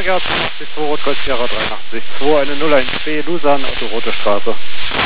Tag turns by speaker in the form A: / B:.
A: Gerhard 82, Rot Gold Sierra 83, 2 eine 012 Lusan, Auto Rote Straße.